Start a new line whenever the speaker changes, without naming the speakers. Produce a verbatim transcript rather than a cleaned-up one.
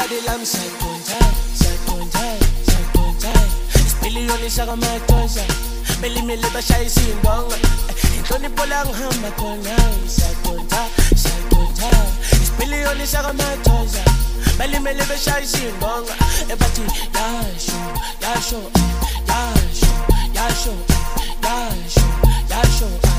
body lam sakonja, sakonja, sakonja. Isipiliyoni shaka matosa, meli meli bashaya isindonga. Inhloni polang hamba khona, sakonja, sakonja. Isipiliyoni shaka matosa, meli meli bashaya isindonga. Ebathi yasho, yasho, yasho, yasho, yasho, yasho.